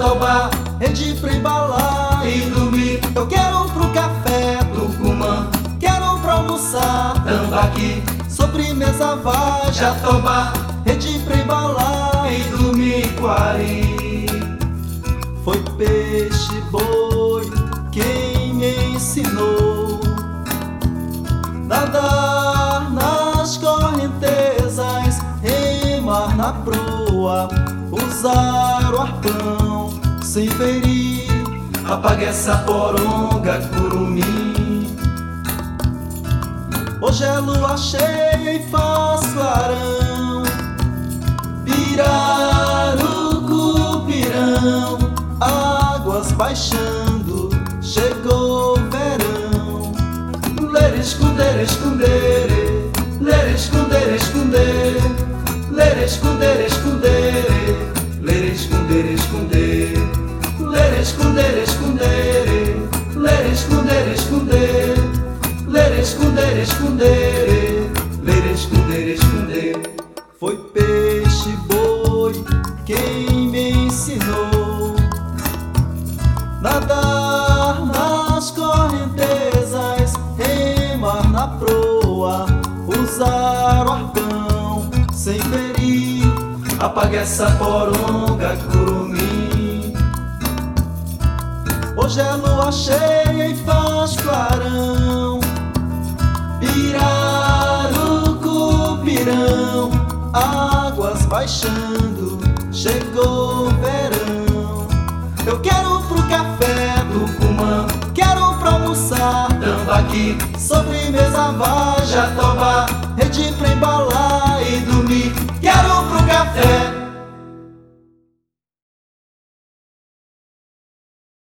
Jatobá, rede pra embalar e dormir. Eu quero pro café, Tucumã, quero pra almoçar, Tambaqui, sobremesa vai, Jatobá, rede pra embalar e dormir, Quari. Foi peixe, boi, quem me ensinou nadar nas correntezas, remar na proa, usar o arpão sem ferir. Apaga essa poronga, curumim. Hoje é lua cheia e faz clarão. Pirarucu, pirão, águas baixando, chegou o verão. Ler, esconder, esconder, ler, esconder, esconder, ler, esconder, esconder, ler, esconder, esconder, ler, esconder, esconder, ler, esconder, esconder, ler, esconder, esconder, ler, esconder, esconder. Foi peixe, boi, quem me ensinou nadar nas correntezas, remar na proa, usar o arpão sem ferir. Apaga essa poronga, curumim. Hoje é lua cheia e faz clarão. Pirarucu, pirão, águas baixando, chegou o verão. Eu quero pro café, Tucumã, quero pra almoçar, Tambaqui, sobremesa vai, Jatobá, rede pra embalar e dormir. Quero pro café,